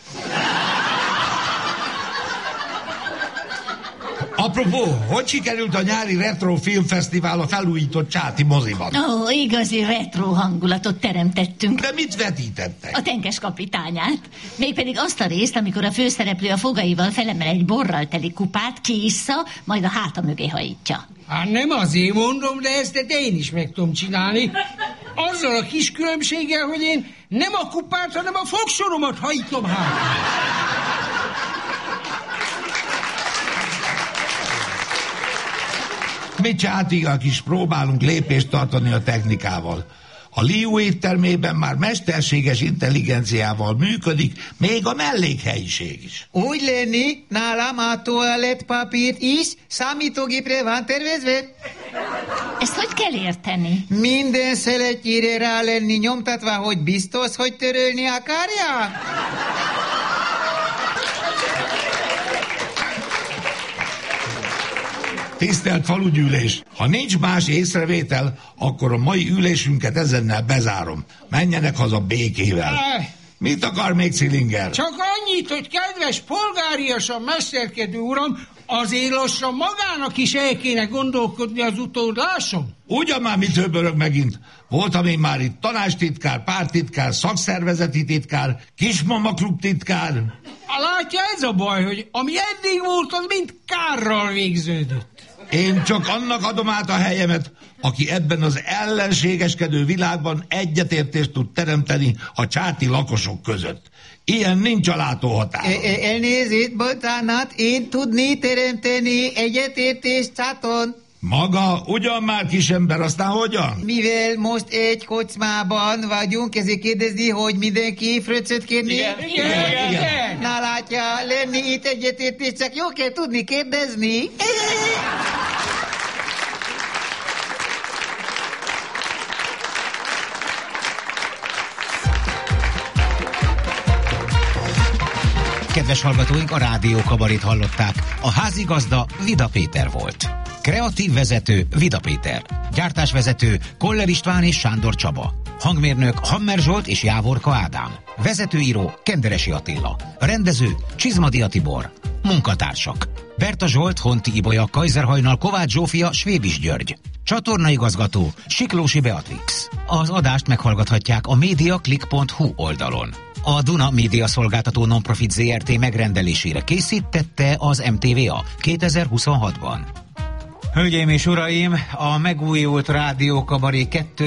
Apropó, hogy sikerült a nyári retro filmfesztivál a felújított Csáti moziban? Ó, igazi retro hangulatot teremtettünk. De mit vetítettek? A tenkes kapitányát. Mégpedig azt a részt, amikor a főszereplő a fogaival felemel egy borral teli kupát, kiissza, majd a háta mögé hajítja. Hát nem azért mondom, de ezt én is meg tudom csinálni. Azzal a kis különbséggel, hogy én nem a kupát, hanem a fogsoromat hajítom hátra. Mi Csátiak is próbálunk lépést tartani a technikával. A Liu éttermében már mesterséges intelligenciával működik, még a mellékhelyiség is. Úgy lenni, nálam a toalettpapírt is számítógépre van tervezve. Ezt hogy kell érteni? Minden szeletjére rá lenni nyomtatva, hogy biztos, hogy törölni akarja? Tisztelt falugyűlés! Ha nincs más észrevétel, akkor a mai ülésünket ezennel bezárom. Menjenek haza békével. Mit akar még Cilinger? Csak annyit, hogy kedves polgáriasan mesterkedő uram, azért lassan magának is el kéne gondolkodni az utódláson. Ugyan már mit höbörög megint? Voltam én már itt tanácstitkár, pártitkár, szakszervezeti titkár, kismamaklub titkár. Látja, ez a baj, hogy ami eddig volt, az mind kárral végződött. Én csak annak adom át a helyemet, aki ebben az ellenségeskedő világban egyetértést tud teremteni a csáti lakosok között. Ilyen nincs a látóhatáron. Elnézést, bocsánat, én tudni teremteni egyetértést csáton. Maga ugyan már kisember, aztán hogyan? Mivel most egy kocsmában vagyunk, ezért kérdezni, hogy mindenki fröccöt kérni? Igen. Na látja, lenni Itt egyetértés, csak jó kell tudni kérdezni. Kedves hallgatóink, a Rádió Kabarét hallották. A házigazda Vida Péter volt. Kreatív vezető Vida Péter. Gyártásvezető Koller István és Sándor Csaba. Hangmérnök Hammer Zsolt és Jávorka Ádám. Vezetőíró Kenderesi Attila. Rendező Csizmadia Tibor. Munkatársak: Berta Zsolt, Honti Ibolya, Kajzerhajnal, Kovács Zsófia, Svébis György. Csatornaigazgató Siklósi Beatrix. Az adást meghallgathatják a mediaclick.hu oldalon. A Duna Média Szolgáltató Nonprofit Zrt. Megrendelésére készítette az MTVA 2026-ban. Hölgyeim és uraim, a megújult Rádió Kabaré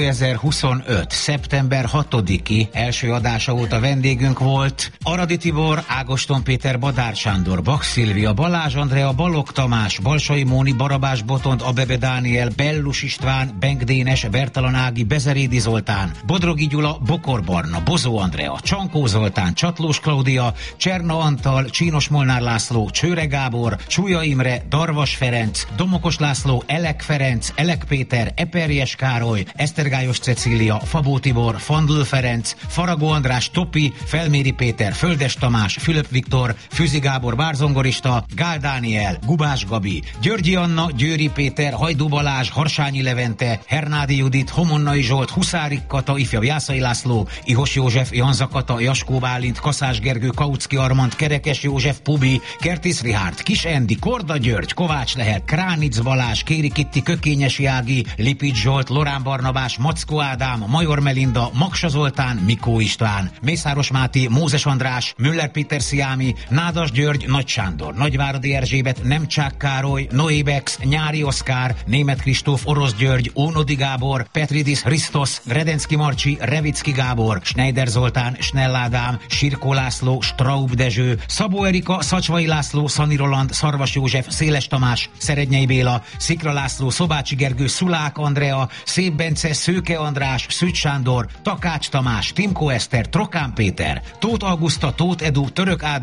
2025. szeptember 6-i első adása óta vendégünk volt Aradi Tibor, Ágoston Péter, Badár Sándor, Bak Szilvia, Balázs Andrea, Balogh Tamás, Balsai Móni, Barabás Botond, Abebe Dániel, Bellus István, Benk Dénes, Bertalan Ági, Bezerédi Zoltán, Bodrogi Gyula, Bokor Barna, Bozó Andrea, Csankó Zoltán, Csatlós Klaudia, Cserna Antal, Csínos Molnár László, Csőre Gábor, Csúlya Imre, Darvas Ferenc, Domokos László, Elek Ferenc, Elek Péter, Eperjes Károly, Esztergályos Cecília, Fabó Tibor, Fandl Ferenc, Faragó András, Topi, Felméri Péter, Földes Tamás, Fülöp Viktor, Füzi Gábor, bárzongorista, Gál Dániel, Gubás Gabi, Györgyi Anna, Győri Péter, Hajdú Balázs, Harsányi Levente, Hernádi Judit, Homonnai Zsolt, Huszárik Kata, ifjabb Jászai László, Ihos József, Janza Kata, Jaskó Bálint, Kaszás Gergő, Kautsky Armand, Kerekes József, Pubi, Kertész Rihárd, Kis Endi, Korda György, Kovács Lehel, Kránic Balázs, Kéri Kitti, Kökényesi Ági, Lipics Zsolt, Lorán Barnabás, Mackó Ádám, Major Melinda, Maksa Zoltán, Mikó István, Mészáros Máté, Mózes András, Müller Péter Sziámi, Nádas György, Nagy Sándor, Nagyváradi Erzsébet, Nemcsák Károly, Noébex, Nyári Oszkár, Németh Kristóf, Orosz György, Ónodi Gábor, Petridis Hristos, Redenszki Marcsi, Revicki Gábor, Schneider Zoltán, Snell Ádám, Sirkó László, Straub Dezső, Szabó Erika, Szacsvai László, Szani Roland, Szarvas József, Széles Tamás, Szerednyei Béla, Szikra László, Szobácsi Gergő, Szulák Andrea, Szép Bence, Szőke András, Szűcs Sándor, Takács Tamás, Timko Eszter, Trokán Péter, Tóth Auguszta, Tóth Edu, Török Ádám,